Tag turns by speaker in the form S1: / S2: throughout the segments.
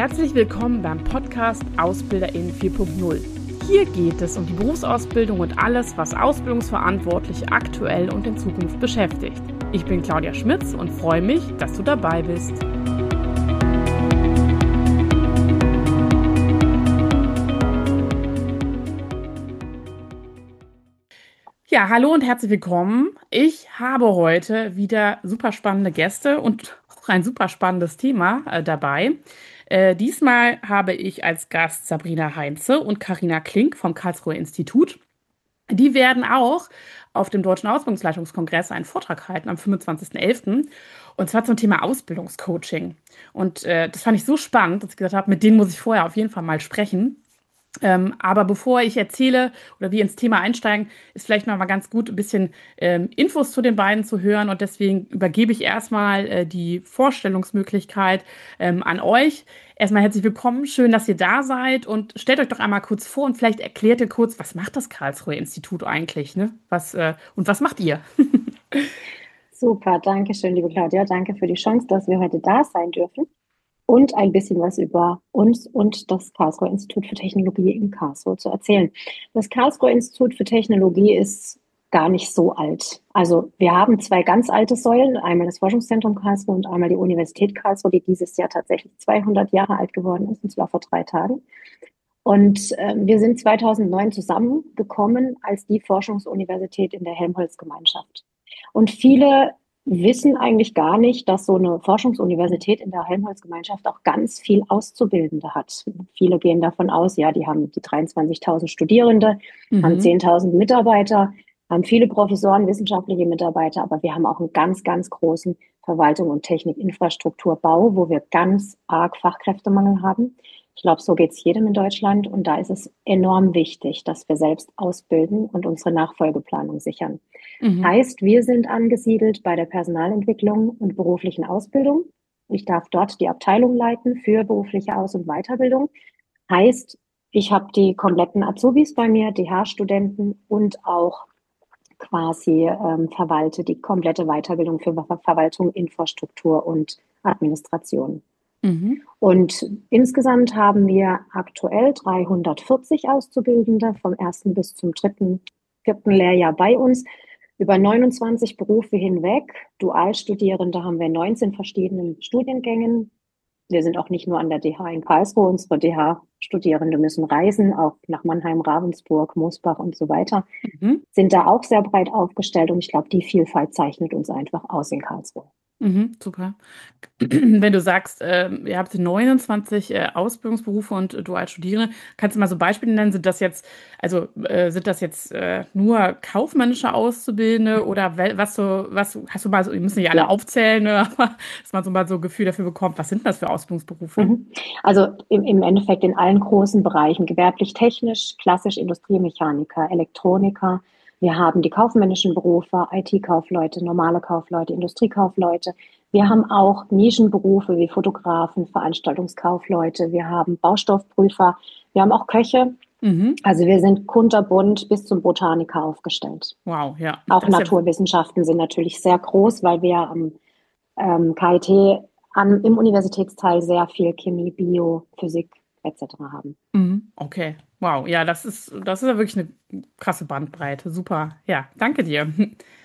S1: Herzlich willkommen beim Podcast AusbilderInnen 4.0. Hier geht es um die Berufsausbildung und alles, was Ausbildungsverantwortliche aktuell und in Zukunft beschäftigt. Ich bin Claudia Schmitz und freue mich, dass du dabei bist. Ja, hallo und herzlich willkommen. Ich habe heute wieder super spannende Gäste und auch ein super spannendes Thema dabei. Diesmal habe ich als Gast Sabrina Heinze und Carina Klink vom Karlsruher Institut. Die werden auch auf dem Deutschen Ausbildungsleitungskongress einen Vortrag halten am 25.11. Und zwar zum Thema Ausbildungscoaching. Und das fand ich so spannend, dass ich gesagt habe, mit denen muss ich vorher auf jeden Fall mal sprechen. Aber bevor ich erzähle oder wir ins Thema einsteigen, ist vielleicht noch mal ganz gut, ein bisschen Infos zu den beiden zu hören. Und deswegen übergebe ich erstmal die Vorstellungsmöglichkeit an euch. Erstmal herzlich willkommen, schön, dass ihr da seid. Und stellt euch doch einmal kurz vor und vielleicht erklärt ihr kurz, was macht das Karlsruher Institut eigentlich, ne? Und was macht ihr?
S2: Super, danke schön, liebe Claudia. Danke für die Chance, dass wir heute da sein dürfen und ein bisschen was über uns und das Karlsruher Institut für Technologie in Karlsruhe zu erzählen. Das Karlsruher Institut für Technologie ist gar nicht so alt. Also wir haben zwei ganz alte Säulen, einmal das Forschungszentrum Karlsruhe und einmal die Universität Karlsruhe, die dieses Jahr tatsächlich 200 Jahre alt geworden ist, und zwar vor 3 Tagen. Und wir sind 2009 zusammengekommen als die Forschungsuniversität in der Helmholtz-Gemeinschaft. Und viele wissen eigentlich gar nicht, dass so eine Forschungsuniversität in der Helmholtz-Gemeinschaft auch ganz viel Auszubildende hat. Viele gehen davon aus, ja, die haben die 23.000 Studierende, haben 10.000 Mitarbeiter, haben viele Professoren, wissenschaftliche Mitarbeiter, aber wir haben auch einen ganz, ganz großen Verwaltung und Technik-Infrastrukturbau, wo wir ganz arg Fachkräftemangel haben. Ich glaube, so geht es jedem in Deutschland, und da ist es enorm wichtig, dass wir selbst ausbilden und unsere Nachfolgeplanung sichern. Heißt, wir sind angesiedelt bei der Personalentwicklung und beruflichen Ausbildung. Ich darf dort die Abteilung leiten für berufliche Aus- und Weiterbildung. Heißt, ich habe die kompletten Azubis bei mir, DH-Studenten, und auch quasi verwalte die komplette Weiterbildung für Verwaltung, Infrastruktur und Administration. Und insgesamt haben wir aktuell 340 Auszubildende vom 1. bis zum 3., 4. Lehrjahr bei uns, über 29 Berufe hinweg. Dualstudierende haben wir in 19 verschiedenen Studiengängen. Wir sind auch nicht nur an der DH in Karlsruhe. Unsere DH-Studierende müssen reisen, auch nach Mannheim, Ravensburg, Mosbach und so weiter. Sind da auch sehr breit aufgestellt, und ich glaube, die Vielfalt zeichnet uns einfach aus in Karlsruhe.
S1: Super. Wenn du sagst, ihr habt 29 Ausbildungsberufe und dual Studierende, kannst du mal so Beispiele nennen? Sind das jetzt nur kaufmännische Auszubildende oder was hast du mal so, ihr müsst nicht alle aufzählen, ne, aber dass man so mal so ein Gefühl dafür bekommt, was sind das für Ausbildungsberufe?
S2: Also im Endeffekt in allen großen Bereichen, gewerblich-technisch, klassisch Industriemechaniker, Elektroniker. Wir haben die kaufmännischen Berufe, IT-Kaufleute, normale Kaufleute, Industriekaufleute. Wir haben auch Nischenberufe wie Fotografen, Veranstaltungskaufleute. Wir haben Baustoffprüfer. Wir haben auch Köche. Also wir sind kunterbunt bis zum Botaniker aufgestellt.
S1: Wow, ja.
S2: Auch Naturwissenschaften sind natürlich sehr groß, weil wir am KIT im Universitätsteil sehr viel Chemie, Bio, Physik etc. haben.
S1: Okay, wow, ja, das ist ja wirklich eine krasse Bandbreite. Super, ja, danke dir.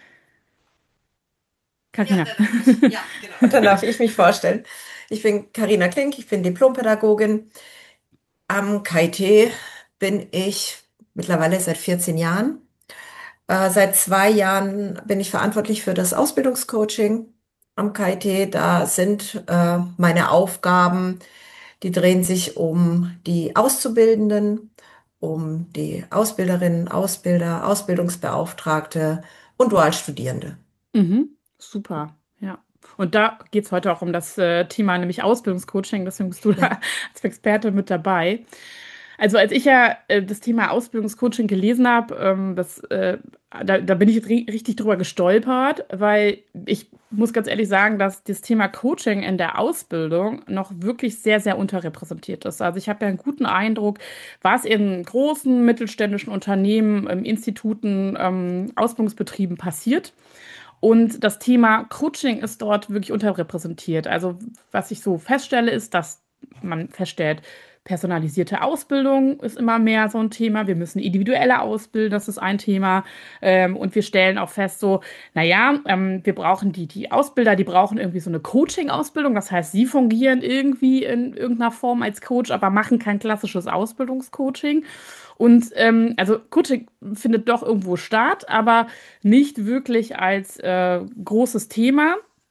S1: Carina.
S3: Ja, genau. Und dann darf ich mich vorstellen. Ich bin Carina Klink, ich bin Diplompädagogin. Am KIT bin ich mittlerweile seit 14 Jahren. Seit 2 Jahren bin ich verantwortlich für das Ausbildungscoaching am KIT. Da sind meine Aufgaben, die drehen sich um die Auszubildenden, um die Ausbilderinnen, Ausbilder, Ausbildungsbeauftragte und Dualstudierende.
S1: Super, ja. Und da geht es heute auch um das Thema, nämlich Ausbildungscoaching, deswegen bist du da als Experte mit dabei. Also als ich ja das Thema Ausbildungscoaching gelesen habe, da bin ich jetzt richtig drüber gestolpert, weil ich muss ganz ehrlich sagen, dass das Thema Coaching in der Ausbildung noch wirklich sehr, sehr unterrepräsentiert ist. Also ich habe ja einen guten Eindruck, was in großen mittelständischen Unternehmen, Instituten, Ausbildungsbetrieben passiert. Und das Thema Coaching ist dort wirklich unterrepräsentiert. Also was ich so feststelle, ist, dass man feststellt, personalisierte Ausbildung ist immer mehr so ein Thema. Wir müssen individuelle ausbilden, das ist ein Thema. Und wir stellen auch fest, so, naja, wir brauchen die Ausbilder, die brauchen irgendwie so eine Coaching-Ausbildung. Das heißt, sie fungieren irgendwie in irgendeiner Form als Coach, aber machen kein klassisches Ausbildungscoaching. Und also Coaching findet doch irgendwo statt, aber nicht wirklich als großes Thema.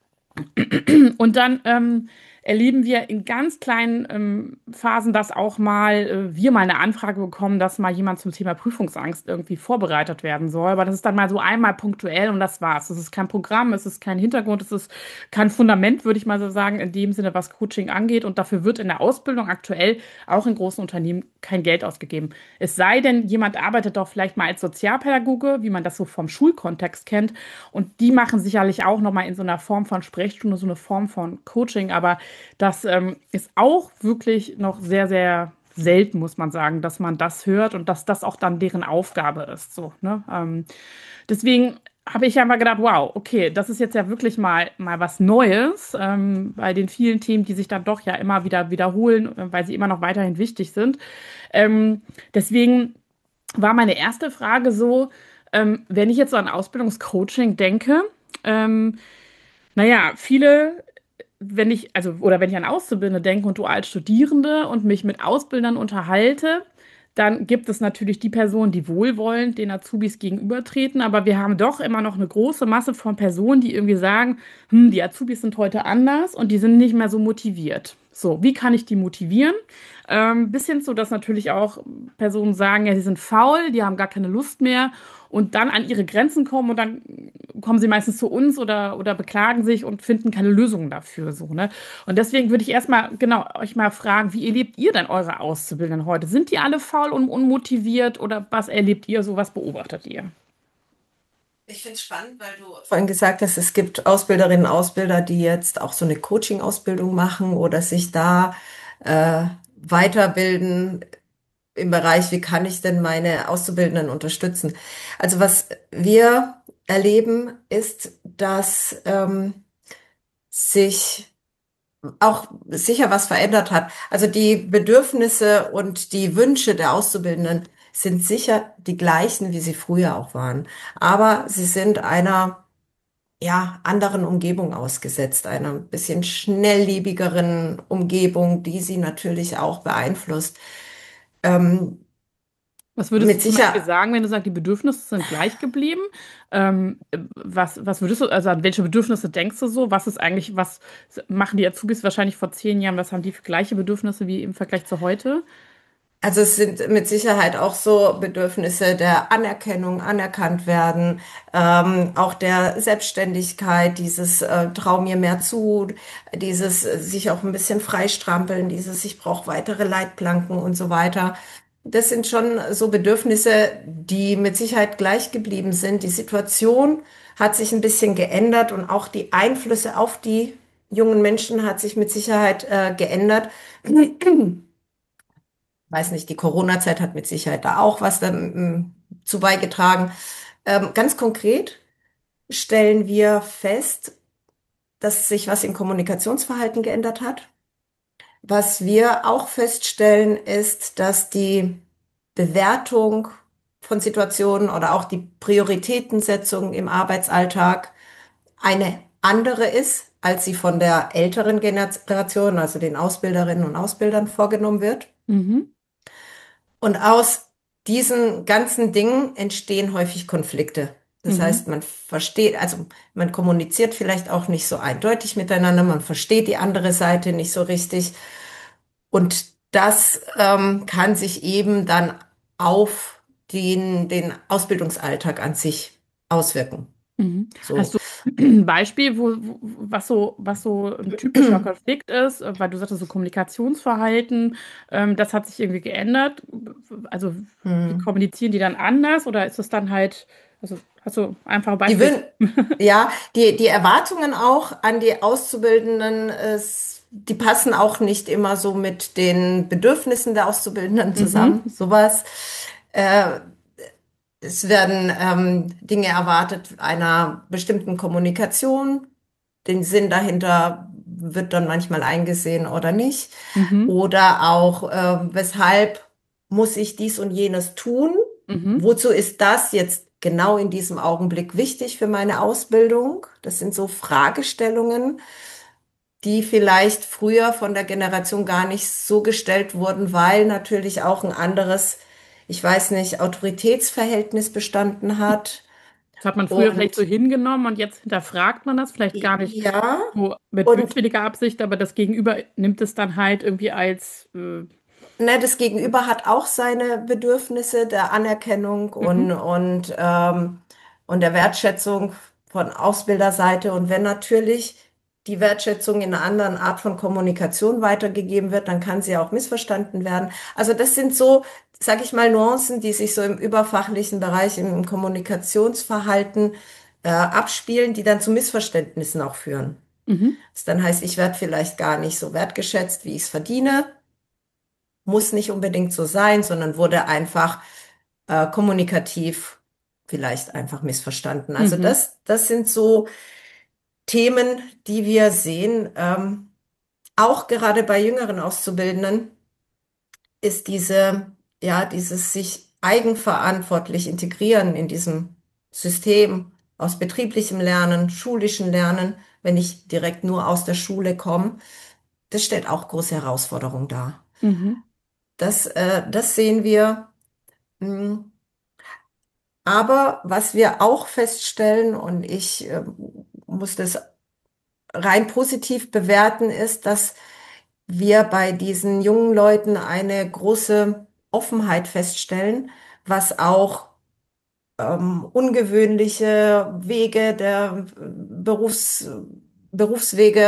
S1: Und dann erleben wir in ganz kleinen Phasen, dass auch mal wir mal eine Anfrage bekommen, dass mal jemand zum Thema Prüfungsangst irgendwie vorbereitet werden soll. Aber das ist dann mal so einmal punktuell und das war's. Es ist kein Programm, es ist kein Hintergrund, es ist kein Fundament, würde ich mal so sagen, in dem Sinne, was Coaching angeht. Und dafür wird in der Ausbildung aktuell auch in großen Unternehmen kein Geld ausgegeben. Es sei denn, jemand arbeitet doch vielleicht mal als Sozialpädagoge, wie man das so vom Schulkontext kennt. Und die machen sicherlich auch nochmal in so einer Form von Sprechstunde, so eine Form von Coaching. Aber das ist auch wirklich noch sehr, sehr selten, muss man sagen, dass man das hört und dass das auch dann deren Aufgabe ist. So, ne? Deswegen habe ich ja mal gedacht, wow, okay, das ist jetzt ja wirklich mal was Neues, bei den vielen Themen, die sich dann doch ja immer wieder wiederholen, weil sie immer noch weiterhin wichtig sind. Deswegen war meine erste Frage so, wenn ich jetzt so an Ausbildungscoaching denke, ähm, naja, viele, wenn ich, also, oder wenn ich an Auszubildende denke und du als Studierende und mich mit Ausbildern unterhalte, dann gibt es natürlich die Personen, die wohlwollend den Azubis gegenübertreten, aber wir haben doch immer noch eine große Masse von Personen, die irgendwie sagen, die Azubis sind heute anders und die sind nicht mehr so motiviert. So, wie kann ich die motivieren? Bis hin zu, dass natürlich auch Personen sagen, ja, die sind faul, die haben gar keine Lust mehr und dann an ihre Grenzen kommen und dann kommen sie meistens zu uns oder beklagen sich und finden keine Lösungen dafür, so, ne? Und deswegen würde ich erstmal, genau, euch mal fragen, wie erlebt ihr denn eure Auszubildenden heute? Sind die alle faul und unmotiviert oder was erlebt ihr so, was beobachtet ihr?
S3: Ich finde es spannend, weil du vorhin gesagt hast, es gibt Ausbilderinnen und Ausbilder, die jetzt auch so eine Coaching-Ausbildung machen oder sich da äh, weiterbilden im Bereich, wie kann ich denn meine Auszubildenden unterstützen? Also was wir erleben, ist, dass sich auch sicher was verändert hat. Also die Bedürfnisse und die Wünsche der Auszubildenden sind sicher die gleichen, wie sie früher auch waren. Aber sie sind einer, ja, anderen Umgebung ausgesetzt, einer ein bisschen schnelllebigeren Umgebung, die sie natürlich auch beeinflusst. Ähm,
S1: Was würdest du
S3: mit
S1: zum Beispiel
S3: sicher,
S1: sagen, wenn du sagst, die Bedürfnisse sind gleich geblieben? Was würdest du, also an welche Bedürfnisse denkst du so? Was ist eigentlich, was machen die Azubis wahrscheinlich vor 10 Jahren? Was haben die für gleiche Bedürfnisse wie im Vergleich zu heute?
S3: also es sind mit Sicherheit auch so Bedürfnisse der Anerkennung, anerkannt werden, auch der Selbstständigkeit, dieses trau mir mehr zu, dieses sich auch ein bisschen freistrampeln, dieses ich brauche weitere Leitplanken und so weiter. Das sind schon so Bedürfnisse, die mit Sicherheit gleich geblieben sind. Die Situation hat sich ein bisschen geändert und auch die Einflüsse auf die jungen Menschen hat sich mit Sicherheit geändert. Weiß nicht, die Corona-Zeit hat mit Sicherheit da auch was zu beigetragen. Ganz konkret stellen wir fest, dass sich was im Kommunikationsverhalten geändert hat. Was wir auch feststellen, ist, dass die Bewertung von Situationen oder auch die Prioritätensetzung im Arbeitsalltag eine andere ist, als sie von der älteren Generation, also den Ausbilderinnen und Ausbildern vorgenommen wird.
S1: Mhm.
S3: Und aus diesen ganzen Dingen entstehen häufig Konflikte. Das
S1: Mhm.
S3: heißt, man versteht, also man kommuniziert vielleicht auch nicht so eindeutig miteinander, man versteht die andere Seite nicht so richtig. Und das kann sich eben dann auf den Ausbildungsalltag an sich auswirken.
S1: Mhm. Hast
S3: So.
S1: du ein Beispiel, was so ein typischer Konflikt ist? Weil du sagtest, so Kommunikationsverhalten, das hat sich irgendwie geändert. Also, wie
S3: Hm.
S1: kommunizieren die dann anders oder ist es dann halt, also, hast du einfache
S3: Die
S1: Beispiele?
S3: wün ja, die Erwartungen auch an die Auszubildenden, die passen auch nicht immer so mit den Bedürfnissen der Auszubildenden
S1: Mhm.
S3: zusammen. Sowas. Äh, Es werden Dinge erwartet einer bestimmten Kommunikation, den Sinn dahinter wird dann manchmal eingesehen oder nicht.
S1: Mhm.
S3: Oder auch, weshalb muss ich dies und jenes tun?
S1: Mhm.
S3: Wozu ist das jetzt genau in diesem Augenblick wichtig für meine Ausbildung? Das sind so Fragestellungen, die vielleicht früher von der Generation gar nicht so gestellt wurden, weil natürlich auch ein anderes, ich weiß nicht, Autoritätsverhältnis bestanden hat.
S1: Das hat man früher vielleicht so
S3: Und
S1: hingenommen und jetzt hinterfragt man das vielleicht gar nicht
S3: ja,
S1: so mit
S3: und
S1: böswilliger Absicht, aber das Gegenüber nimmt es dann halt irgendwie als
S3: ne, das Gegenüber hat auch seine Bedürfnisse der Anerkennung
S1: mhm.
S3: und der Wertschätzung von Ausbilderseite. Und wenn natürlich die Wertschätzung in einer anderen Art von Kommunikation weitergegeben wird, dann kann sie auch missverstanden werden. Also das sind so, sag ich mal, Nuancen, die sich so im überfachlichen Bereich, im Kommunikationsverhalten abspielen, die dann zu Missverständnissen auch führen.
S1: Mhm.
S3: Das dann heißt, ich werde vielleicht gar nicht so wertgeschätzt, wie ich es verdiene, muss nicht unbedingt so sein, sondern wurde einfach kommunikativ vielleicht einfach missverstanden. Also
S1: Mhm.
S3: das sind so Themen, die wir sehen. Auch gerade bei jüngeren Auszubildenden ist dieses sich eigenverantwortlich integrieren in diesem System aus betrieblichem Lernen, schulischem Lernen, wenn ich direkt nur aus der Schule komme, das stellt auch große Herausforderungen dar.
S1: Mhm.
S3: Das sehen wir. Mm. Aber was wir auch feststellen, und ich muss das rein positiv bewerten, ist, dass wir bei diesen jungen Leuten eine große Offenheit feststellen, was auch ungewöhnliche Wege der Berufswege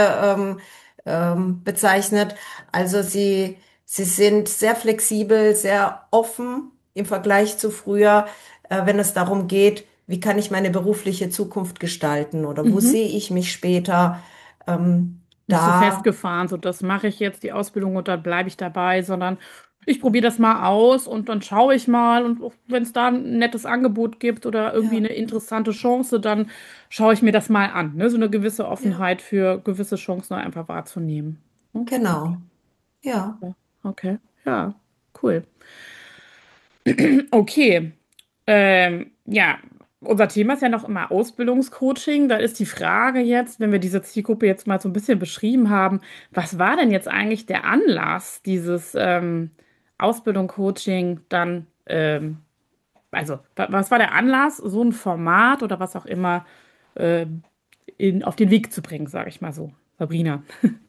S3: bezeichnet. Also sie sind sehr flexibel, sehr offen im Vergleich zu früher, wenn es darum geht, wie kann ich meine berufliche Zukunft gestalten oder wo
S1: Mhm.
S3: sehe ich mich später. Ähm,
S1: Nicht so
S3: da,
S1: festgefahren, so das mache ich jetzt die Ausbildung und dann bleibe ich dabei, sondern ich probiere das mal aus und dann schaue ich mal und wenn es da ein nettes Angebot gibt oder irgendwie eine
S3: ja,
S1: interessante Chance, dann schaue ich mir das mal an, ne? So eine gewisse
S3: ja,
S1: Offenheit für gewisse Chancen einfach wahrzunehmen. Hm, gut.
S3: genau, ja.
S1: Ja, okay, ja, cool. Okay. Ja, unser Thema ist ja noch immer Ausbildungscoaching. Da ist die Frage jetzt, wenn wir diese Zielgruppe jetzt mal so ein bisschen beschrieben haben, was war denn jetzt eigentlich der Anlass dieses Ausbildung-Coaching dann, also was war der Anlass, so ein Format oder was auch immer äh, auf den Weg zu bringen, sage ich mal so. Sabrina,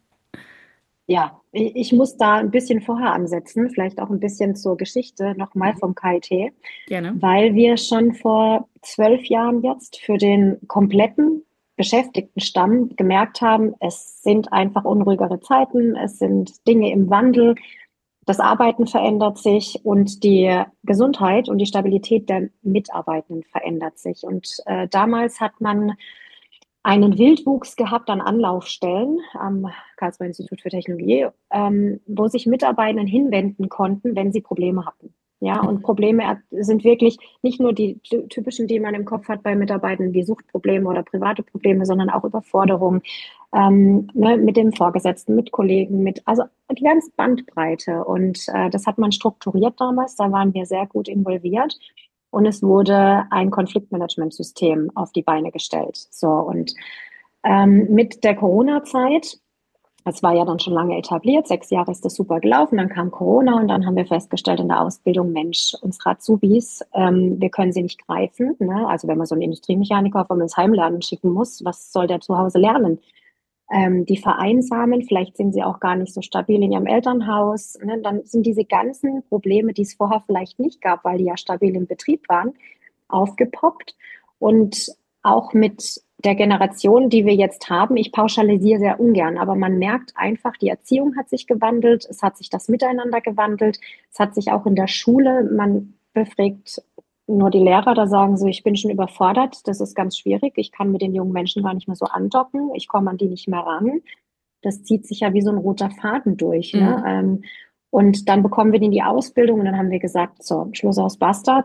S2: Ja, ich muss da ein bisschen vorher ansetzen, vielleicht auch ein bisschen zur Geschichte nochmal
S1: mhm.
S2: vom KIT,
S1: Gerne.
S2: weil wir schon vor 12 Jahren jetzt für den kompletten Beschäftigtenstamm gemerkt haben, es sind einfach unruhigere Zeiten, es sind Dinge im Wandel, das Arbeiten verändert sich und die Gesundheit und die Stabilität der Mitarbeitenden verändert sich. Und damals hat man einen Wildwuchs gehabt an Anlaufstellen am Karlsruher Institut für Technologie, wo sich Mitarbeitenden hinwenden konnten, wenn sie Probleme hatten. Ja, und
S1: Mhm.
S2: Probleme sind wirklich nicht nur die typischen, die man im Kopf hat bei Mitarbeitenden wie Suchtprobleme oder private Probleme, sondern auch Überforderung ne, mit dem Vorgesetzten, mit Kollegen, also die ganze Bandbreite. Und das hat man strukturiert damals, da waren wir sehr gut involviert. Und es wurde ein Konfliktmanagementsystem auf die Beine gestellt. So, und mit der Corona-Zeit, das war ja dann schon lange etabliert, 6 Jahre ist das super gelaufen, dann kam Corona und dann haben wir festgestellt in der Ausbildung, Mensch, unsere Azubis, wir können sie nicht greifen. Ne? Also wenn man so einen Industriemechaniker auf ins Heimlernen schicken muss, was soll der zu Hause lernen? Die vereinsamen, vielleicht sind sie auch gar nicht so stabil in ihrem Elternhaus. Ne? Dann sind diese ganzen Probleme, die es vorher vielleicht nicht gab, weil die ja stabil im Betrieb waren, aufgepoppt. Und auch mit der Generation, die wir jetzt haben, ich pauschalisiere sehr ungern, aber man merkt einfach, die Erziehung hat sich gewandelt, es hat sich das Miteinander gewandelt, es hat sich auch in der Schule, man befragt nur die Lehrer, da sagen so, ich bin schon überfordert, das ist ganz schwierig, ich kann mit den jungen Menschen gar nicht mehr so andocken, ich komme an die nicht mehr ran. Das zieht sich ja wie so ein roter Faden durch. Ne?
S1: Mhm.
S2: Und dann bekommen wir die in die Ausbildung und dann haben wir gesagt, so, Schluss aus Basta.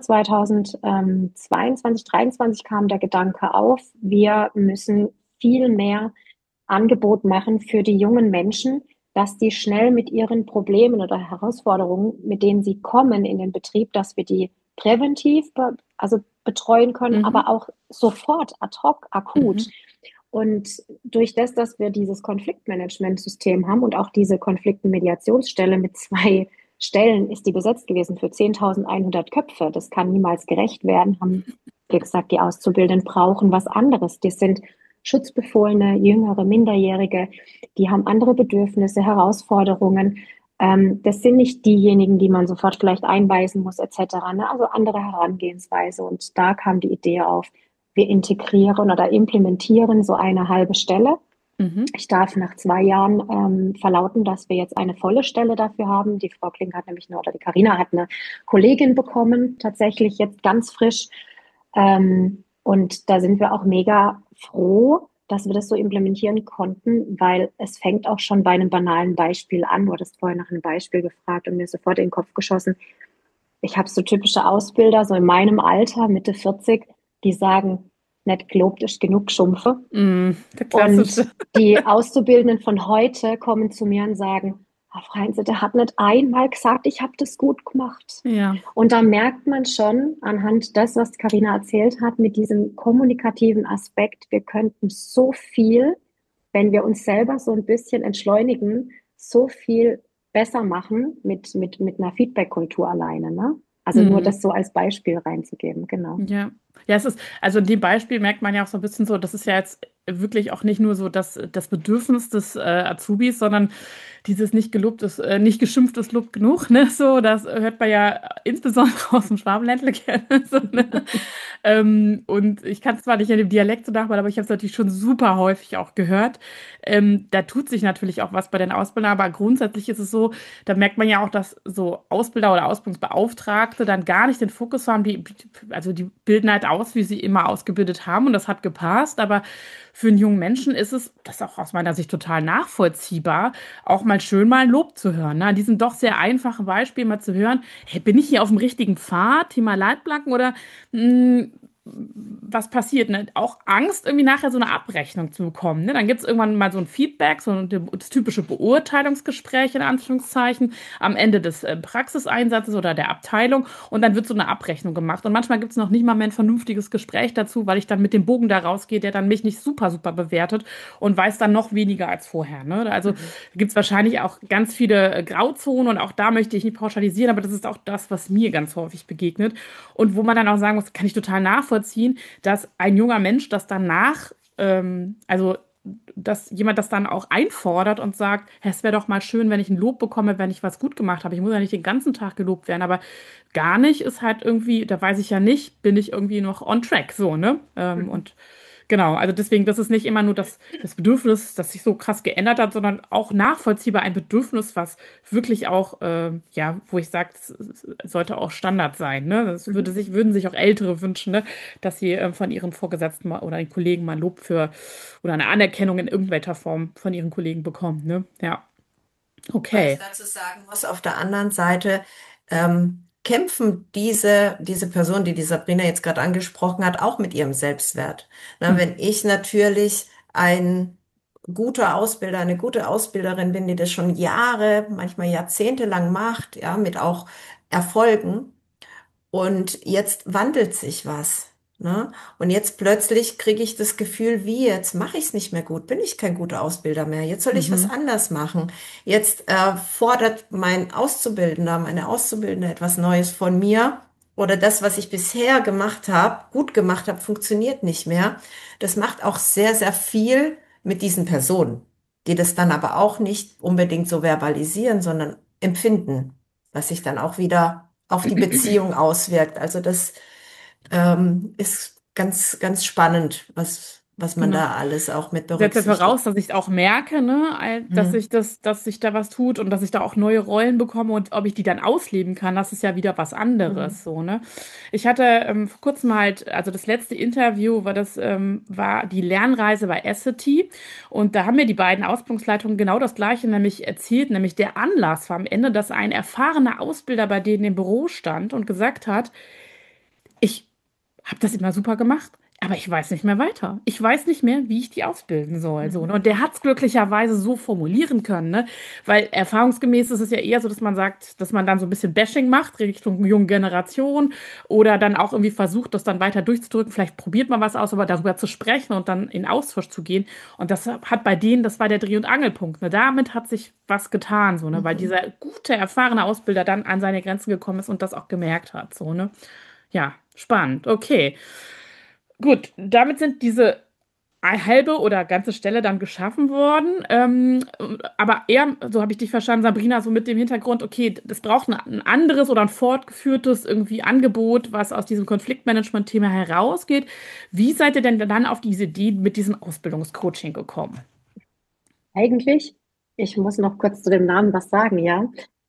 S2: 2022, 2023 kam der Gedanke auf, wir müssen viel mehr Angebot machen für die jungen Menschen, dass die schnell mit ihren Problemen oder Herausforderungen, mit denen sie kommen in den Betrieb, dass wir die präventiv also betreuen können, aber
S1: Mhm.
S2: auch sofort, ad hoc, akut.
S1: Mhm.
S2: Und durch das, dass wir dieses Konfliktmanagementsystem haben und auch diese Konfliktenmediationsstelle mit 2 Stellen, ist die besetzt gewesen für 10.100 Köpfe. Das kann niemals gerecht werden, haben wir gesagt, die Auszubildenden brauchen was anderes. Die sind Schutzbefohlene, Jüngere, Minderjährige, die haben andere Bedürfnisse, Herausforderungen. Das sind nicht diejenigen, die man sofort vielleicht einweisen muss, etc. Ne? Also andere Herangehensweise. Und da kam die Idee auf, wir integrieren oder implementieren so eine halbe Stelle.
S1: Mhm.
S2: Ich darf nach 2 Jahren verlauten, dass wir jetzt eine volle Stelle dafür haben. Die Frau Kling hat nämlich oder die Karina hat eine Kollegin bekommen, tatsächlich jetzt ganz frisch. Und da sind wir auch mega froh, dass wir das so implementieren konnten, weil es fängt auch schon bei einem banalen Beispiel an. Du hattest vorher nach einem Beispiel gefragt und mir ist sofort in den Kopf geschossen. Ich habe so typische Ausbilder, so in meinem Alter, Mitte 40, die sagen, nicht gelobt ist genug Schumpfe.
S1: Der
S2: Und
S1: klassische.
S2: die Auszubildenden von heute kommen zu mir und sagen, Frau Heinze, der hat nicht einmal gesagt, ich habe das gut gemacht.
S1: Ja.
S2: Und da merkt man schon anhand des, was Karina erzählt hat, mit diesem kommunikativen Aspekt, wir könnten so viel, wenn wir uns selber so ein bisschen entschleunigen, so viel besser machen mit einer Feedback-Kultur alleine. Ne? Also nur
S1: Mhm.
S2: das so als Beispiel reinzugeben, genau.
S1: Ja. Ja, es ist, also in dem Beispiel merkt man ja auch so ein bisschen so, das ist ja jetzt wirklich auch nicht nur so das Bedürfnis des Azubis, sondern dieses nicht gelobtes, nicht geschimpftes Lob genug, ne? So, das hört man ja insbesondere aus dem Schwabenländle gerne. So, ne? Und ich kann es zwar nicht in dem Dialekt so nachmachen, aber ich habe es natürlich schon super häufig auch gehört. Da tut sich natürlich auch was bei den Ausbildern, aber grundsätzlich ist es so, da merkt man ja auch, dass so Ausbilder oder Ausbildungsbeauftragte dann gar nicht den Fokus haben, also die bilden halt aus, wie sie immer ausgebildet haben und das hat gepasst, aber für einen jungen Menschen ist es, das ist auch aus meiner Sicht total nachvollziehbar, auch mal schön mal ein Lob zu hören. Ne? An diesem doch sehr einfachen Beispiel mal zu hören, hey, bin ich hier auf dem richtigen Pfad, Thema Leitplanken oder mh, was passiert, ne? Auch Angst, irgendwie nachher so eine Abrechnung zu bekommen. Ne? Dann gibt es irgendwann mal so ein Feedback, das typische Beurteilungsgespräch in Anführungszeichen am Ende des Praxiseinsatzes oder der Abteilung und dann wird so eine Abrechnung gemacht. Und manchmal gibt es noch nicht mal mehr ein vernünftiges Gespräch dazu, weil ich dann mit dem Bogen da rausgehe, der dann mich nicht super, super bewertet und weiß dann noch weniger als vorher. Ne? Also
S2: Mhm.
S1: gibt es wahrscheinlich auch ganz viele Grauzonen und auch da möchte ich nicht pauschalisieren, aber das ist auch das, was mir ganz häufig begegnet. Und wo man dann auch sagen muss, kann ich total nachvollziehen, dass ein junger Mensch das danach, also dass jemand das dann auch einfordert und sagt, "Hä, es wäre doch mal schön, wenn ich ein Lob bekomme, wenn ich was gut gemacht habe. Ich muss ja nicht den ganzen Tag gelobt werden, aber gar nicht ist halt irgendwie, da weiß ich ja nicht, bin ich irgendwie noch on track, so, ne?
S2: Mhm.
S1: Und genau, also deswegen, das ist nicht immer nur das Bedürfnis, das sich so krass geändert hat, sondern auch nachvollziehbar ein Bedürfnis, was wirklich auch, ja, wo ich sage, es sollte auch Standard sein, ne?
S2: Mhm.
S1: Würden sich auch Ältere wünschen, ne? Dass sie von ihren Vorgesetzten mal, oder den Kollegen mal Lob für oder eine Anerkennung in irgendwelcher Form von ihren Kollegen bekommen, ne? Ja,
S3: Weil ich
S1: okay.
S3: dazu sagen muss, auf der anderen Seite kämpfen diese Person, die Sabrina jetzt gerade angesprochen hat, auch mit ihrem Selbstwert. Na,
S1: Hm.
S3: wenn ich natürlich ein guter Ausbilder, eine gute Ausbilderin bin, die das schon Jahre, manchmal Jahrzehnte lang macht, ja, mit auch Erfolgen, und jetzt wandelt sich was. Ne? Und jetzt plötzlich kriege ich das Gefühl, wie jetzt mache ich es nicht mehr gut, bin ich kein guter Ausbilder mehr, jetzt soll ich was
S1: Mhm.
S3: anders machen. Jetzt fordert mein Auszubildender, meine Auszubildende etwas Neues von mir oder das, was ich bisher gemacht habe, gut gemacht habe, funktioniert nicht mehr. Das macht auch sehr, sehr viel mit diesen Personen, die das dann aber auch nicht unbedingt so verbalisieren, sondern empfinden, was sich dann auch wieder auf die Beziehung auswirkt. Also das ist ganz, ganz spannend, was man
S1: Genau.
S3: da alles auch mit
S1: Setzt jetzt
S3: berücksichtigt.
S1: voraus, dass ich auch merke, ne,
S3: Hm.
S1: dass sich da was tut und dass ich da auch neue Rollen bekomme und ob ich die dann ausleben kann, das ist ja wieder was
S3: Mhm.
S1: anderes, so, ne. Ich hatte vor kurzem halt, also das letzte Interview war die Lernreise bei Essity und da haben mir die beiden Ausbildungsleitungen genau das Gleiche nämlich erzählt, nämlich der Anlass war am Ende, dass ein erfahrener Ausbilder bei denen im Büro stand und gesagt hat, ich habe das immer super gemacht. aber ich weiß nicht mehr weiter. Ich weiß nicht mehr, wie ich die ausbilden soll. So, ne?
S3: Mhm.
S1: Und der hat es glücklicherweise so formulieren können, ne? Weil erfahrungsgemäß ist es ja eher so, dass man sagt, dass man dann so ein bisschen Bashing macht Richtung junge Generation oder dann auch irgendwie versucht, das dann weiter durchzudrücken. Vielleicht probiert man was aus, aber darüber zu sprechen und dann in Austausch zu gehen. Und das hat bei denen, das war der Dreh- und Angelpunkt. Ne? Damit hat sich was getan, so, ne? Weil
S3: Mhm.
S1: dieser gute, erfahrene Ausbilder dann an seine Grenzen gekommen ist und das auch gemerkt hat. So, ne? Ja, spannend. Okay. Gut, damit sind diese halbe oder ganze Stelle dann geschaffen worden. Aber eher, so habe ich dich verstanden, Sabrina, so mit dem Hintergrund, okay, das braucht ein anderes oder ein fortgeführtes irgendwie Angebot, was aus diesem Konfliktmanagement-Thema herausgeht. Wie seid ihr denn dann auf diese Idee mit diesem Ausbildungscoaching gekommen?
S2: Eigentlich, ich muss noch kurz zu dem Namen was sagen, ja.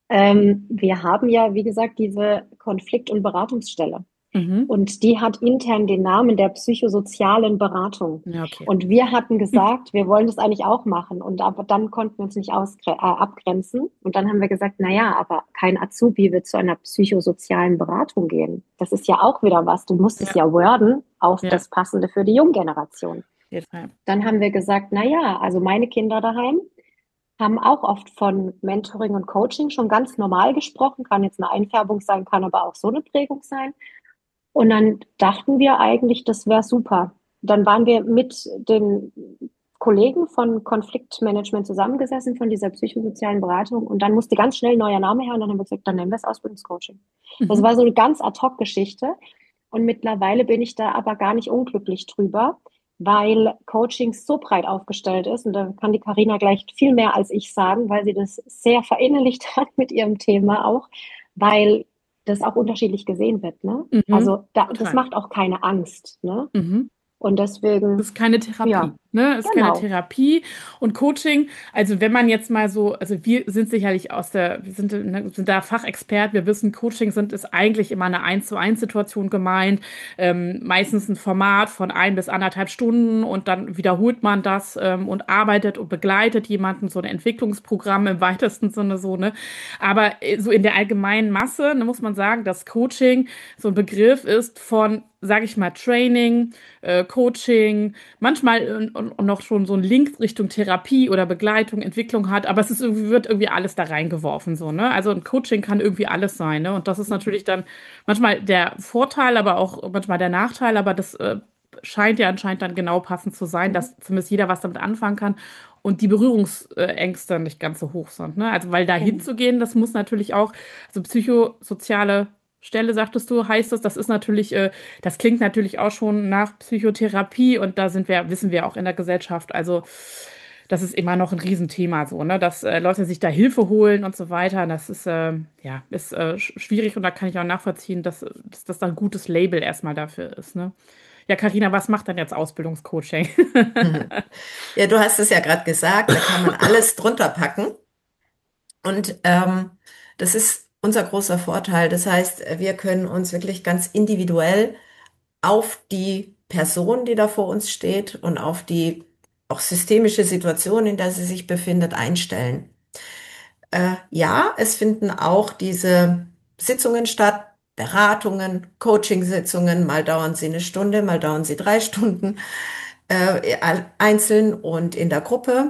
S2: Wir haben ja, wie gesagt, diese Konflikt- und Beratungsstelle.
S1: Mhm.
S2: Und die hat intern den Namen der psychosozialen Beratung.
S1: Ja, okay.
S2: Und wir hatten gesagt, wir wollen das eigentlich auch machen. Und aber dann konnten wir uns nicht abgrenzen. Und dann haben wir gesagt, na ja, aber kein Azubi wird zu einer psychosozialen Beratung gehen. Das ist ja auch wieder was. Du musst es
S1: Ja,
S2: ja worden auf
S1: ja,
S2: das Passende für die Junggeneration.
S1: auf jeden Fall.
S2: Dann haben wir gesagt, na ja, also meine Kinder daheim haben auch oft von Mentoring und Coaching schon ganz normal gesprochen. Kann jetzt eine Einfärbung sein, kann aber auch so eine Prägung sein. Und dann dachten wir eigentlich, das wäre super. Dann waren wir mit den Kollegen von Konfliktmanagement zusammengesessen, von dieser psychosozialen Beratung. Und dann musste ganz schnell ein neuer Name her. Und dann haben wir gesagt, dann nennen wir es Ausbildungscoaching. Das
S1: Mhm.
S2: war so eine ganz Ad-hoc-Geschichte. Und mittlerweile bin ich da aber gar nicht unglücklich drüber, weil Coaching so breit aufgestellt ist. Und da kann die Karina gleich viel mehr als ich sagen, weil sie das sehr verinnerlicht hat mit ihrem Thema auch, weil das auch unterschiedlich gesehen wird. Ne?
S1: Mhm.
S2: Also das
S1: Total.
S2: macht auch keine Angst. Ne?
S1: Mhm.
S2: Und
S1: Das
S2: deswegen,
S1: ist keine Therapie,
S2: ja,
S1: ne? Es ist keine
S2: genau.
S1: Therapie und Coaching. Also wenn man jetzt mal so, also wir sind sicherlich wir sind, ne, sind da Fachexpert. Wir wissen, ist eigentlich immer eine 1:1 Situation gemeint. Meistens ein Format von 1 bis 1,5 Stunden und dann wiederholt man das und arbeitet und begleitet jemanden, so ein Entwicklungsprogramm im weitesten Sinne so, ne? Aber so in der allgemeinen Masse, ne, muss man sagen, dass Coaching so ein Begriff ist von, sage ich mal, Training, Coaching, manchmal und noch schon so ein Link Richtung Therapie oder Begleitung, Entwicklung hat, aber es ist irgendwie, wird irgendwie alles da reingeworfen, so, ne? Also ein Coaching kann irgendwie alles sein, ne? Und das ist natürlich dann manchmal der Vorteil, aber auch manchmal der Nachteil, aber das scheint ja anscheinend dann genau passend zu sein,
S2: Mhm.
S1: dass zumindest jeder was damit anfangen kann und die Berührungsängste nicht ganz so hoch sind, ne? Also weil da
S2: Genau.
S1: hinzugehen, das muss natürlich auch, also psychosoziale Stelle, sagtest du, heißt das, das ist natürlich das klingt natürlich auch schon nach Psychotherapie und da sind wir, wissen wir auch in der Gesellschaft, also das ist immer noch ein Riesenthema so, ne, dass Leute sich da Hilfe holen und so weiter. Das ist ja ist schwierig und da kann ich auch nachvollziehen, dass das ein gutes Label erstmal dafür ist, ne? Ja, Karina, was macht denn jetzt Ausbildungscoaching?
S3: Mhm. Ja, du hast es ja gerade gesagt, da kann man alles drunter packen. Und das ist unser großer Vorteil. Das heißt, wir können uns wirklich ganz individuell auf die Person, die da vor uns steht und auf die auch systemische Situation, in der sie sich befindet, einstellen. Ja, es finden auch diese Sitzungen statt, Beratungen, Coaching-Sitzungen. Mal dauern sie eine Stunde, mal dauern sie 3 Stunden, einzeln und in der Gruppe.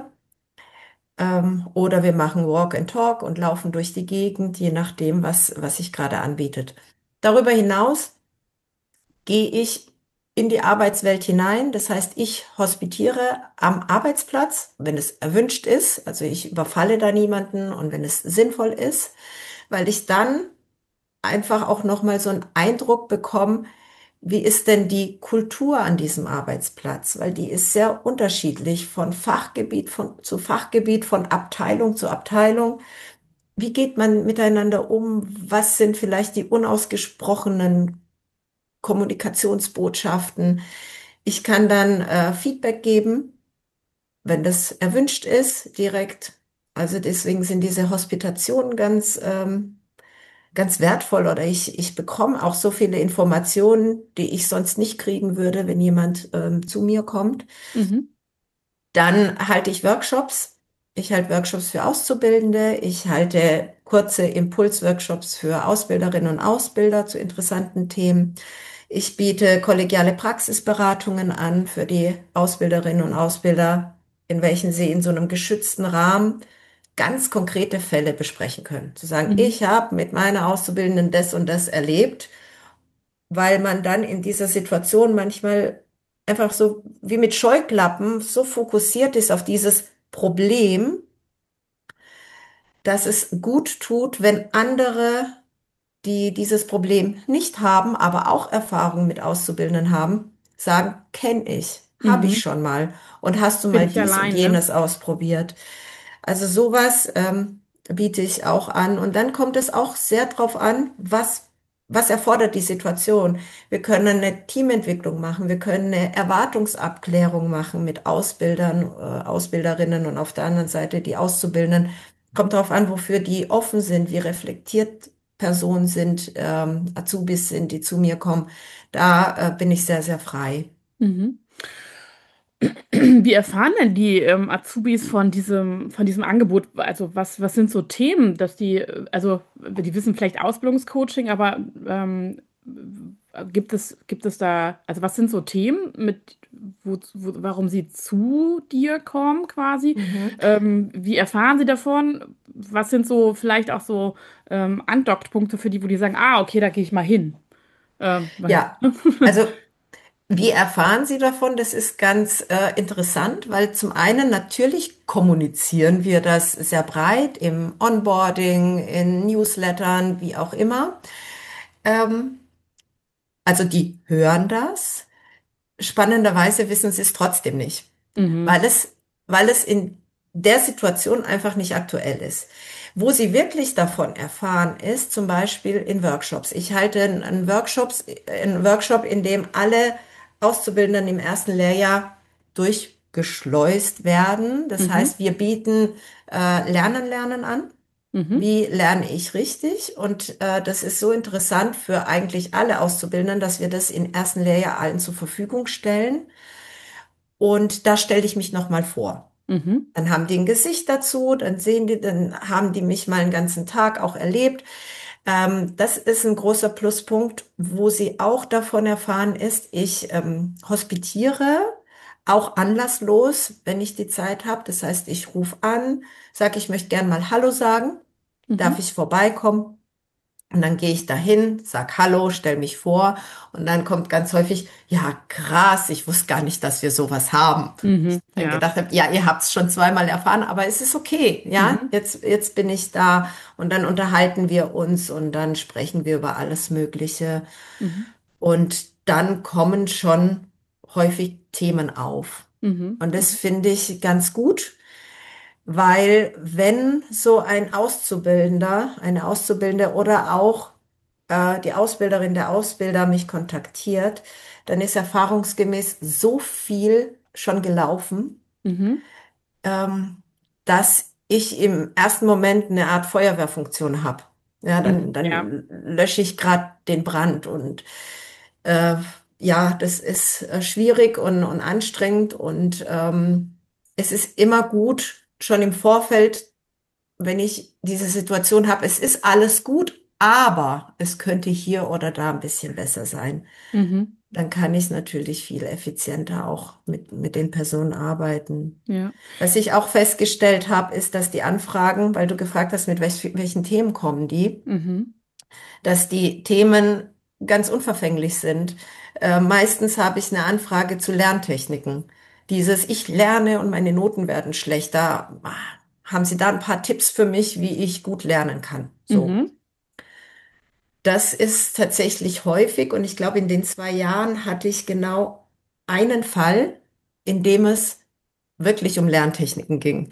S3: Oder wir machen Walk and Talk und laufen durch die Gegend, je nachdem, was sich gerade anbietet. Darüber hinaus gehe ich in die Arbeitswelt hinein. Das heißt, ich hospitiere am Arbeitsplatz, wenn es erwünscht ist. Also ich überfalle da niemanden und wenn es sinnvoll ist, weil ich dann einfach auch noch mal so einen Eindruck bekomme, wie ist denn die Kultur an diesem Arbeitsplatz? Weil die ist sehr unterschiedlich von Fachgebiet zu Fachgebiet, von Abteilung zu Abteilung. Wie geht man miteinander um? Was sind vielleicht die unausgesprochenen Kommunikationsbotschaften? Ich kann dann Feedback geben, wenn das erwünscht ist, direkt. Also deswegen sind diese Hospitationen ganz wertvoll oder ich bekomme auch so viele Informationen, die ich sonst nicht kriegen würde, wenn jemand zu mir kommt.
S1: Mhm.
S3: Dann halte ich Workshops. Ich halte Workshops für Auszubildende. Ich halte kurze Impulsworkshops für Ausbilderinnen und Ausbilder zu interessanten Themen. Ich biete kollegiale Praxisberatungen an für die Ausbilderinnen und Ausbilder, in welchen sie in so einem geschützten Rahmen ganz konkrete Fälle besprechen können. Zu sagen,
S1: Mhm.
S3: ich habe mit meiner Auszubildenden das und das erlebt, weil man dann in dieser Situation manchmal einfach so wie mit Scheuklappen so fokussiert ist auf dieses Problem, dass es gut tut, wenn andere, die dieses Problem nicht haben, aber auch Erfahrung mit Auszubildenden haben, sagen, kenne ich, habe ich
S1: Mhm.
S3: schon mal und hast du
S1: Bin
S3: mal
S1: ich
S3: dies und
S1: alleine?
S3: jenes ausprobiert. Also sowas biete ich auch an. Und dann kommt es auch sehr drauf an, was erfordert die Situation. Wir können eine Teamentwicklung machen, wir können eine Erwartungsabklärung machen mit Ausbildern, Ausbilderinnen und auf der anderen Seite die Auszubildenden. Kommt darauf an, wofür die offen sind, wie reflektiert Personen sind, Azubis sind, die zu mir kommen. Da bin ich sehr, sehr frei.
S1: Mhm. Wie erfahren denn die Azubis von diesem Angebot? Also was sind so Themen, dass die, also die wissen vielleicht Ausbildungscoaching, aber gibt es da, also was sind so Themen, warum sie zu dir kommen quasi?
S3: Mhm.
S1: Wie erfahren sie davon? Was sind so vielleicht auch so Andockpunkte für die, wo die sagen, ah, okay, da gehe ich mal hin. Weil,
S3: Ja, also wie erfahren Sie davon? Das ist ganz interessant, weil zum einen natürlich kommunizieren wir das sehr breit im Onboarding, in Newslettern, wie auch immer. Ähm, also die hören das. Spannenderweise wissen sie es trotzdem nicht,
S1: mhm,
S3: weil weil es in der Situation einfach nicht aktuell ist. Wo sie wirklich davon erfahren, ist zum Beispiel in Workshops. Ich halte einen Workshop, in dem alle Auszubildenden im ersten Lehrjahr durchgeschleust werden. Das
S1: mhm,
S3: heißt, wir bieten Lernen an.
S1: mhm,
S3: Wie lerne ich richtig? Und das ist so interessant für eigentlich alle Auszubildenden, dass wir das im ersten Lehrjahr allen zur Verfügung stellen. Und da stelle ich mich nochmal vor.
S1: mhm,
S3: Dann haben die ein Gesicht dazu, dann haben die mich mal einen ganzen Tag auch erlebt. Das ist ein großer Pluspunkt, wo sie auch davon erfahren ist, ich hospitiere auch anlasslos, wenn ich die Zeit habe. Das heißt, ich rufe an, sage, ich möchte gern mal Hallo sagen. Darf
S1: mhm,
S3: ich vorbeikommen? Und dann gehe ich dahin, sag Hallo, stell mich vor und dann kommt ganz häufig, ja, krass, ich wusste gar nicht, dass wir sowas haben.
S1: mhm,
S3: Ich dann
S1: ja.
S3: gedacht habe, ja, ihr habt es schon zweimal erfahren, aber es ist okay, ja,
S1: Mhm.
S3: jetzt bin ich da und dann unterhalten wir uns und dann sprechen wir über alles Mögliche
S1: Mhm.
S3: und dann kommen schon häufig Themen auf.
S1: Mhm.
S3: Und das
S1: Mhm.
S3: finde ich ganz gut. Weil wenn so ein Auszubildender, eine Auszubildende oder auch die Ausbilderin, der Ausbilder mich kontaktiert, dann ist erfahrungsgemäß so viel schon gelaufen,
S1: Mhm.
S3: ähm, dass ich im ersten Moment eine Art Feuerwehrfunktion habe. Ja,
S1: Mhm. Ja.
S3: dann lösche ich gerade den Brand und äh, ja, das ist schwierig und anstrengend und es ist immer gut, schon im Vorfeld, wenn ich diese Situation habe, es ist alles gut, aber es könnte hier oder da ein bisschen besser sein.
S1: Mhm.
S3: Dann kann ich natürlich viel effizienter auch mit den Personen arbeiten.
S1: Ja.
S3: Was ich auch festgestellt habe, ist, dass die Anfragen, weil du gefragt hast, mit welchen Themen kommen die,
S1: Mhm.
S3: dass die Themen ganz unverfänglich sind. Meistens habe ich eine Anfrage zu Lerntechniken. Dieses Ich lerne und meine Noten werden schlechter. Haben Sie da ein paar Tipps für mich, wie ich gut lernen kann? So.
S1: Mhm.
S3: Das ist tatsächlich häufig und ich glaube, in den 2 Jahren hatte ich genau einen Fall, in dem es wirklich um Lerntechniken ging.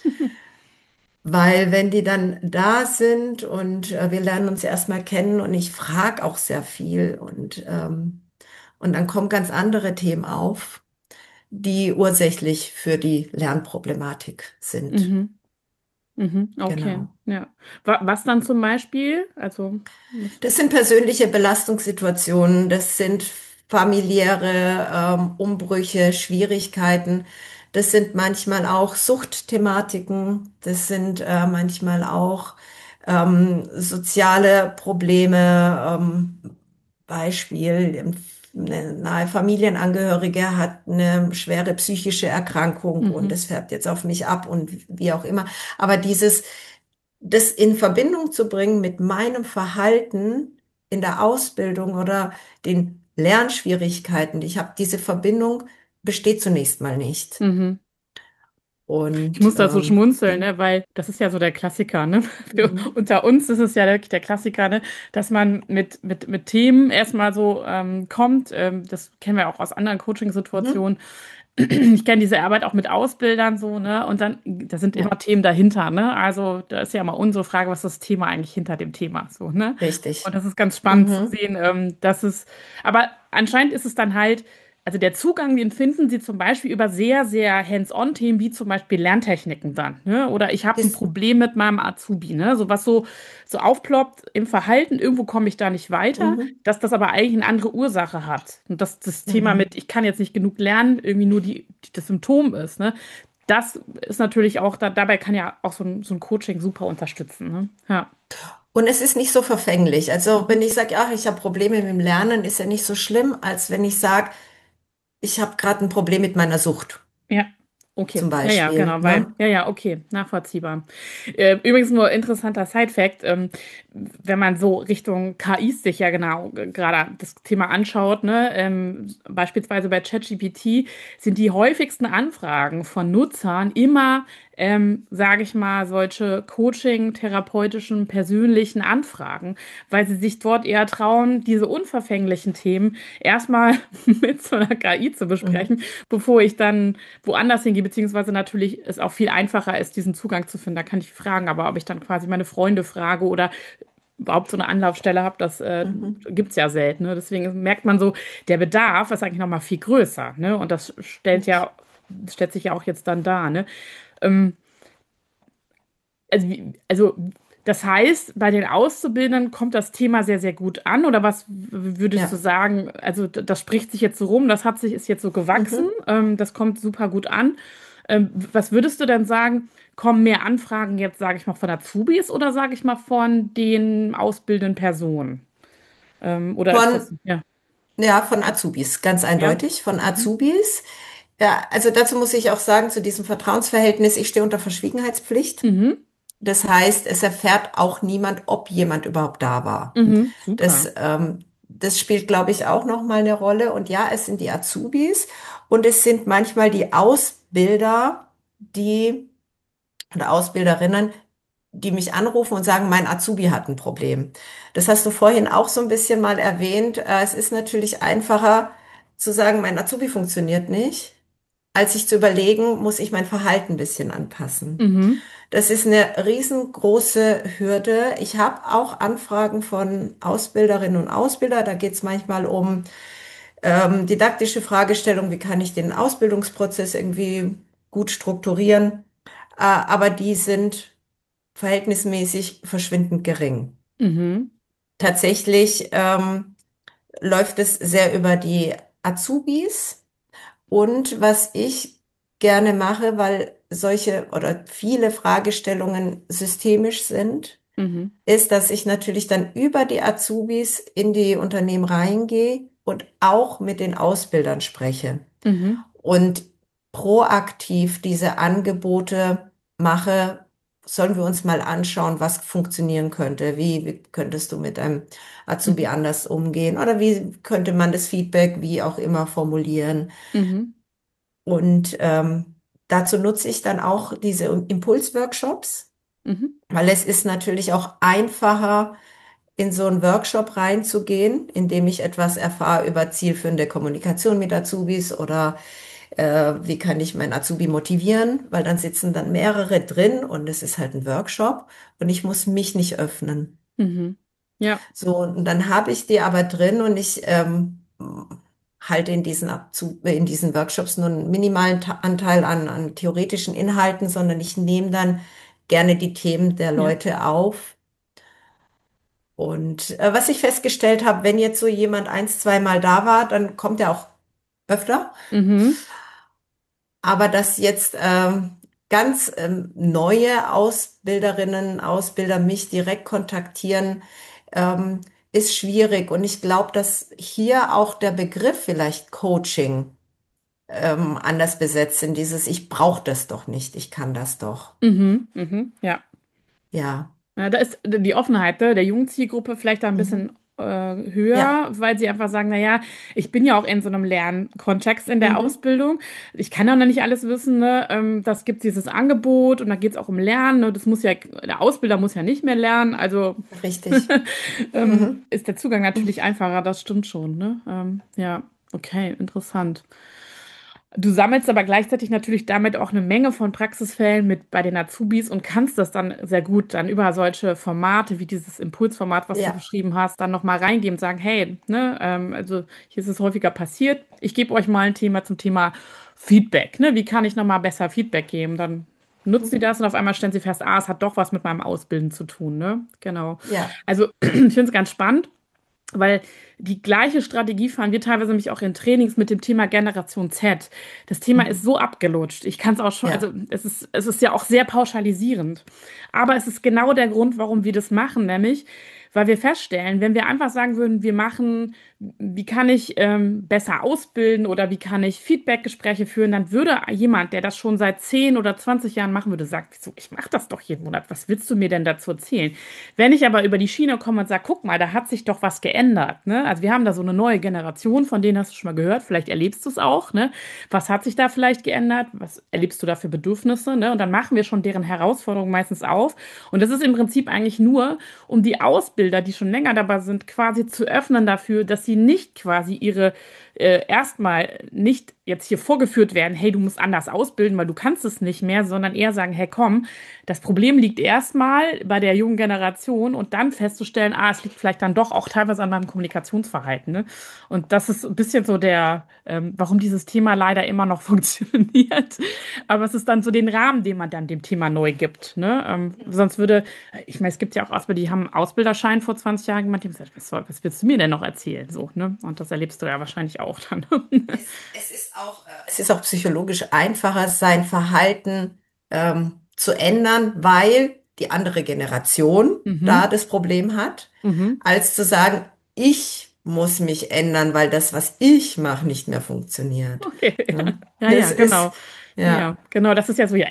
S3: Weil wenn die dann da sind und wir lernen uns erstmal kennen und ich frage auch sehr viel und dann kommen ganz andere Themen auf, die ursächlich für die Lernproblematik sind.
S1: Mhm. Mhm. Okay.
S3: Genau.
S1: Ja. Was dann zum Beispiel? Also, was?
S3: Das sind persönliche Belastungssituationen, das sind familiäre Umbrüche, Schwierigkeiten. Das sind manchmal auch Suchtthematiken, das sind manchmal auch soziale Probleme, Beispiel, eine nahe Familienangehörige hat eine schwere psychische Erkrankung und
S1: Mhm.
S3: das färbt jetzt auf mich ab und wie auch immer. Aber das in Verbindung zu bringen mit meinem Verhalten in der Ausbildung oder den Lernschwierigkeiten, die ich habe, diese Verbindung besteht zunächst mal nicht.
S1: Mhm. Ich
S3: Und
S1: muss da so schmunzeln, ne, weil das ist ja so der Klassiker, ne? Für,
S3: mhm.
S1: unter uns ist es ja wirklich der Klassiker, ne, dass man mit Themen erstmal so kommt. Das kennen wir auch aus anderen
S3: Mhm.
S1: Coaching-Situationen. Ich kenne diese Arbeit auch mit Ausbildern so, ne? Und dann, da sind immer
S3: Ja,
S1: Themen dahinter, ne? Also da ist ja immer unsere Frage, was ist das Thema eigentlich hinter dem Thema, so, ne? Und
S3: richtig.
S1: das ist ganz spannend zu
S3: Mhm.
S1: sehen, dass es, aber anscheinend ist es dann halt, also der Zugang, den finden Sie zum Beispiel über sehr, sehr Hands-on-Themen, wie zum Beispiel Lerntechniken dann, ne? Oder ich habe ein
S3: Das,
S1: Problem mit meinem Azubi, ne? So was so aufploppt im Verhalten, irgendwo komme ich da nicht weiter,
S3: mhm.
S1: dass das aber eigentlich eine andere Ursache hat. Und dass das Thema
S3: Mhm.
S1: mit, ich kann jetzt nicht genug lernen, irgendwie nur das Symptom ist, ne? Das ist natürlich auch, dabei kann ja auch so ein Coaching super unterstützen, ne? Ja.
S3: Und es ist nicht so verfänglich. Also
S1: Mhm.
S3: wenn ich sage, ach, ich habe Probleme mit dem Lernen, ist ja nicht so schlimm, als wenn ich sage, ich habe gerade ein Problem mit meiner Sucht,
S1: Ja, okay.
S3: zum
S1: Ja, ja,
S3: Beispiel,
S1: genau, weil,
S3: ne?
S1: ja, ja, okay, nachvollziehbar. Übrigens nur interessanter Side-Fact, wenn man so Richtung KIs sich ja genau gerade das Thema anschaut, ne, beispielsweise bei ChatGPT sind die häufigsten Anfragen von Nutzern immer, sage ich mal, solche Coaching, therapeutischen, persönlichen Anfragen, weil sie sich dort eher trauen, diese unverfänglichen Themen erstmal mit so einer KI zu
S3: Mhm.
S1: besprechen, bevor ich dann woanders hingehe, beziehungsweise natürlich es auch viel einfacher ist, diesen Zugang zu finden. Da kann ich fragen, aber ob ich dann quasi meine Freunde frage oder überhaupt so eine Anlaufstelle habe, das
S3: Mhm.
S1: gibt es ja selten. Ne? Deswegen merkt man so, der Bedarf ist eigentlich nochmal viel größer. Ne? Und das stellt sich ja auch jetzt dann dar. Ne? Ähm, also das heißt, bei den Auszubildenden kommt das Thema sehr, sehr gut an. Oder was würdest du
S3: Ja.
S1: sagen? Also das spricht sich jetzt so rum, ist jetzt so gewachsen,
S3: Mhm.
S1: das kommt super gut an. Was würdest du denn sagen, kommen mehr Anfragen jetzt, sage ich mal, von Azubis oder sage ich mal von den ausbildenden Personen? Oder ist das,
S3: Von,
S1: ja,
S3: ja, von Azubis, ganz
S1: ja?
S3: eindeutig, von
S1: Mhm.
S3: Azubis. Ja, also dazu muss ich auch sagen, zu diesem Vertrauensverhältnis, ich stehe unter Verschwiegenheitspflicht.
S1: Mhm.
S3: Das heißt, es erfährt auch niemand, ob jemand überhaupt da war.
S1: Mhm. Super.
S3: Das spielt, glaube ich, auch noch mal eine Rolle. Und ja, es sind die Azubis und es sind manchmal die Ausbilder, die oder Ausbilderinnen, die mich anrufen und sagen, mein Azubi hat ein Problem. Das hast du vorhin auch so ein bisschen mal erwähnt. Es ist natürlich einfacher zu sagen, mein Azubi funktioniert nicht, als sich zu überlegen, muss ich mein Verhalten ein bisschen anpassen.
S1: Mhm.
S3: Das ist eine riesengroße Hürde. Ich habe auch Anfragen von Ausbilderinnen und Ausbildern. Da geht es manchmal um didaktische Fragestellungen, wie kann ich den Ausbildungsprozess irgendwie gut strukturieren. Aber die sind verhältnismäßig verschwindend gering.
S1: Mhm.
S3: Tatsächlich läuft es sehr über die Azubis. Und was ich gerne mache, weil solche oder viele Fragestellungen systemisch sind,
S1: Mhm.
S3: ist, dass ich natürlich dann über die Azubis in die Unternehmen reingehe und auch mit den Ausbildern spreche
S1: Mhm.
S3: und proaktiv diese Angebote mache. Sollen wir uns mal anschauen, was funktionieren könnte? Wie könntest du mit einem Azubi
S1: Mhm.
S3: anders umgehen? Oder wie könnte man das Feedback wie auch immer formulieren?
S1: Mhm.
S3: Und dazu nutze ich dann auch diese Impulsworkshops,
S1: Mhm.
S3: weil es ist natürlich auch einfacher, in so einen Workshop reinzugehen, indem ich etwas erfahre über zielführende Kommunikation mit Azubis oder wie kann ich meinen Azubi motivieren, weil dann sitzen dann mehrere drin und es ist halt ein Workshop und ich muss mich nicht öffnen.
S1: Mhm. Ja.
S3: So, und dann habe ich die aber drin und ich halte in diesen Workshops nur einen minimalen Anteil an theoretischen Inhalten, sondern ich nehme dann gerne die Themen der
S1: Ja.
S3: Leute auf. Und was ich festgestellt habe, wenn jetzt so jemand ein, zweimal da war, dann kommt er auch öfter.
S1: Mhm.
S3: Aber dass jetzt ganz neue Ausbilderinnen, Ausbilder mich direkt kontaktieren, ähm, ist schwierig. Und ich glaube, dass hier auch der Begriff vielleicht Coaching anders besetzt sind. Dieses, ich brauche das doch nicht, ich kann das doch.
S1: Ja.
S3: Ja.
S1: Ja, da ist die Offenheit, ne, der jungen Zielgruppe vielleicht da ein
S3: Mhm.
S1: bisschen
S3: Ja.
S1: höher, weil sie einfach sagen, naja, ich bin ja auch in so einem Lernkontext in der
S3: Mhm.
S1: Ausbildung. Ich kann ja noch nicht alles wissen, ne? Das gibt dieses Angebot und da geht es auch um Lernen. Ne? Das muss ja, der Ausbilder muss ja nicht mehr lernen. Also
S3: Richtig. Mhm.
S1: ist der Zugang natürlich einfacher, das stimmt schon, ne? Ja, okay, interessant. Du sammelst aber gleichzeitig natürlich damit auch eine Menge von Praxisfällen mit bei den Azubis und kannst das dann sehr gut dann über solche Formate wie dieses Impulsformat, was du
S3: Ja.
S1: beschrieben hast, dann nochmal reingeben und sagen, hey, ne, also hier ist es häufiger passiert. Ich gebe euch mal ein Thema zum Thema Feedback. Ne? Wie kann ich nochmal besser Feedback geben? Dann nutzt sie
S3: Mhm.
S1: das und auf einmal stellen sie fest, es hat doch was mit meinem Ausbilden zu tun. Ne? Genau.
S3: Ja.
S1: Also ich finde es ganz spannend. Weil die gleiche Strategie fahren wir teilweise nämlich auch in Trainings mit dem Thema Generation Z. Das Thema ist
S3: Mhm.
S1: so abgelutscht. Ich kann es auch schon, also
S3: Ja.
S1: es ist ja auch sehr pauschalisierend. Aber es ist genau der Grund, warum wir das machen, nämlich, weil wir feststellen, wenn wir einfach sagen würden, wir machen, wie kann ich besser ausbilden oder wie kann ich Feedbackgespräche führen, dann würde jemand, der das schon seit 10 oder 20 Jahren machen würde, sagen, wieso, ich mache das doch jeden Monat. Was willst du mir denn dazu erzählen? Wenn ich aber über die Schiene komme und sage, guck mal, da hat sich doch was geändert, ne? Also wir haben da so eine neue Generation, von denen hast du schon mal gehört, vielleicht erlebst du es auch, ne? Was hat sich da vielleicht geändert? Was erlebst du da für Bedürfnisse, ne? Und dann machen wir schon deren Herausforderungen meistens auf. Und das ist im Prinzip eigentlich nur, um die Ausbilder, die schon länger dabei sind, quasi zu öffnen dafür, dass sie nicht quasi ihre erstmal nicht jetzt hier vorgeführt werden, hey, du musst anders ausbilden, weil du kannst es nicht mehr, sondern eher sagen, hey, komm, das Problem liegt erstmal bei der jungen Generation und dann festzustellen, es liegt vielleicht dann doch auch teilweise an meinem Kommunikationsverhalten. Ne? Und das ist ein bisschen so warum dieses Thema leider immer noch funktioniert. Aber es ist dann so den Rahmen, den man dann dem Thema neu gibt. Ne? Sonst würde, ich meine, es gibt ja auch Ausbilder, die haben einen Ausbilderschein vor 20 Jahren gemacht, die haben gesagt, was willst du mir denn noch erzählen? So, ne? Und das erlebst du ja wahrscheinlich auch dann.
S3: Es ist auch psychologisch einfacher, sein Verhalten zu ändern, weil die andere Generation
S1: Mhm.
S3: da das Problem hat,
S1: Mhm.
S3: als zu sagen, ich muss mich ändern, weil das, was ich mache, nicht mehr funktioniert.
S1: Okay,
S3: Ne?
S1: ja,
S3: Das
S1: ja,
S3: ist,
S1: genau.
S3: ja,
S1: Ja, genau, das ist ja so, ja,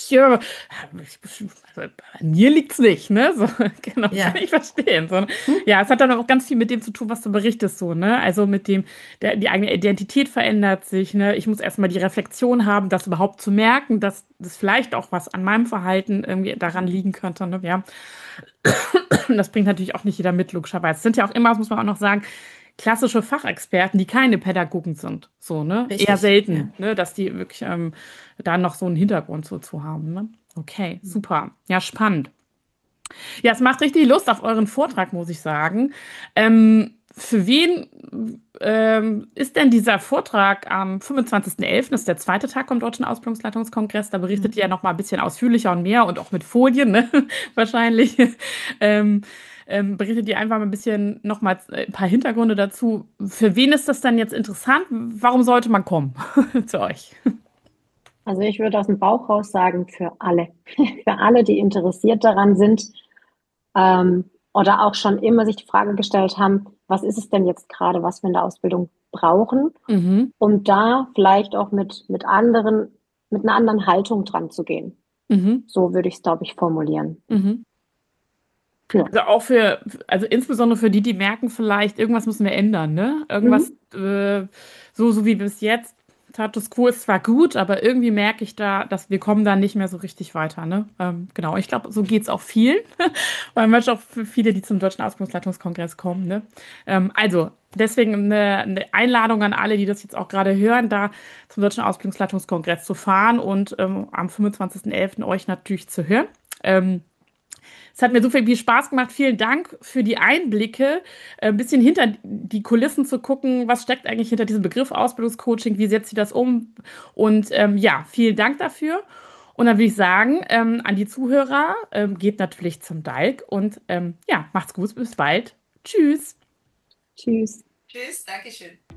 S1: also an mir liegt's nicht, ne? So, genau, kann
S3: ja,
S1: ich verstehen. So,
S3: hm?
S1: ja, es hat dann auch ganz viel mit dem zu tun, was du berichtest, so, ne? Also mit dem, die eigene Identität verändert sich, ne? Ich muss erstmal die Reflexion haben, das überhaupt zu merken, dass das vielleicht auch was an meinem Verhalten irgendwie daran liegen könnte, ne? Ja, das bringt natürlich auch nicht jeder mit, logischerweise. Es sind ja auch immer, das muss man auch noch sagen, klassische Fachexperten, die keine Pädagogen sind. So, ne? Eher
S3: Richtig,
S1: selten,
S3: ja.
S1: ne? Dass die wirklich da noch so einen Hintergrund so zu haben. Ne? Okay, super. Ja, spannend. Ja, es macht richtig Lust auf euren Vortrag, muss ich sagen. Für wen ist denn dieser Vortrag am 25.11., das ist der zweite Tag vom Deutschen Ausbildungsleitungskongress, da berichtet ihr ja
S3: Mhm.
S1: noch mal ein bisschen ausführlicher und mehr und auch mit Folien, ne? Wahrscheinlich. Ähm, berichtet ihr einfach mal ein bisschen noch mal ein paar Hintergründe dazu. Für wen ist das denn jetzt interessant? Warum sollte man kommen zu euch?
S2: Also ich würde aus dem Bauch raus sagen, für alle. Für alle, die interessiert daran sind, oder auch schon immer sich die Frage gestellt haben, was ist es denn jetzt gerade, was wir in der Ausbildung brauchen,
S1: Mhm.
S2: um da vielleicht auch mit einer anderen Haltung dran zu gehen.
S1: Mhm.
S2: So würde ich es, glaube ich, formulieren.
S1: Mhm.
S2: Ja.
S1: Also auch also insbesondere für die, die merken vielleicht, irgendwas müssen wir ändern, ne? Irgendwas,
S2: Mhm.
S1: so wie bis jetzt, Status quo ist zwar gut, aber irgendwie merke ich da, dass wir kommen da nicht mehr so richtig weiter, ne? Genau, ich glaube, so geht es auch vielen, weil manchmal auch für viele, die zum Deutschen Ausbildungsleitungskongress kommen, ne? Also, deswegen eine Einladung an alle, die das jetzt auch gerade hören, da zum Deutschen Ausbildungsleitungskongress zu fahren und am 25.11. euch natürlich zu hören. Es hat mir so viel Spaß gemacht. Vielen Dank für die Einblicke, ein bisschen hinter die Kulissen zu gucken, was steckt eigentlich hinter diesem Begriff Ausbildungscoaching, wie setzt sie das um? Und ja, vielen Dank dafür. Und dann würde ich sagen, an die Zuhörer, geht natürlich zum Dalk und ja, macht's gut, bis bald. Tschüss.
S2: Tschüss.
S3: Tschüss, Dankeschön.